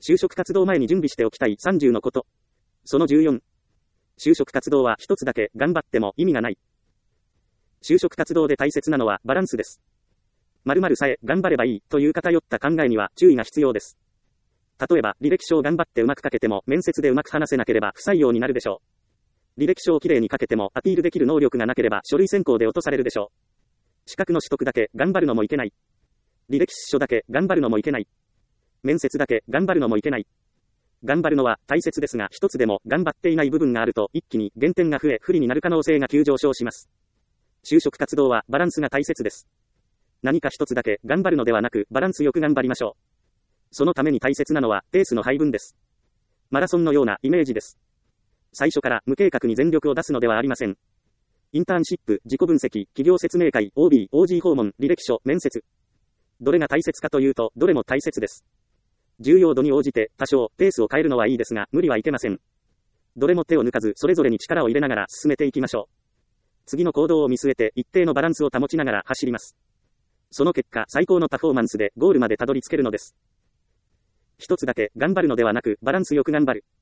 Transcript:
就職活動前に準備しておきたい30のこと。その14。就職活動は一つだけ頑張っても意味がない。就職活動で大切なのはバランスです。〇〇さえ頑張ればいいという偏った考えには注意が必要です。例えば、履歴書を頑張ってうまく書けても面接でうまく話せなければ不採用になるでしょう。履歴書をきれいに書けてもアピールできる能力がなければ書類選考で落とされるでしょう。資格の取得だけ頑張るのもいけない。履歴書だけ頑張るのもいけない。面接だけ頑張るのもいけない。頑張るのは大切ですが、一つでも頑張っていない部分があると一気に減点が増え不利になる可能性が急上昇します。就職活動はバランスが大切です。何か一つだけ頑張るのではなくバランスよく頑張りましょう。そのために大切なのはペースの配分です。マラソンのようなイメージです。最初から無計画に全力を出すのではありません。インターンシップ、自己分析、企業説明会、OB、OG 訪問、履歴書、面接。どれが大切かというと、どれも大切です。重要度に応じて多少ペースを変えるのはいいですが、無理はいけません。どれも手を抜かず、それぞれに力を入れながら進めていきましょう。次の行動を見据えて一定のバランスを保ちながら走ります。その結果、最高のパフォーマンスでゴールまでたどり着けるのです。一つだけ頑張るのではなく、バランスよく頑張る。